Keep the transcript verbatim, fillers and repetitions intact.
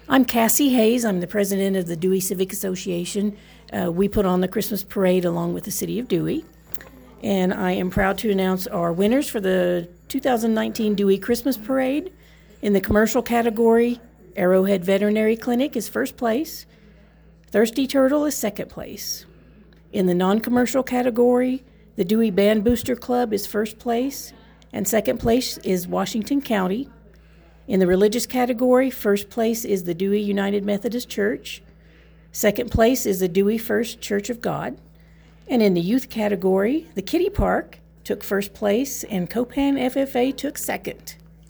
I'm Cassie Hayes. I'm the president of the Dewey Civic Association. Uh, we put on the Christmas parade along with the city of Dewey. And I am proud to announce our winners for the two thousand nineteen Dewey Christmas Parade. In the commercial category, Arrowhead Veterinary Clinic is first place. Thirsty Turtle is second place. In the non-commercial category, the Dewey Band Booster Club is first place, and second place is Washington County. In the religious category, first place is the Dewey United Methodist Church. Second place is the Dewey First Church of God. And in the youth category, the Kitty Park took first place and Copan F F A took second.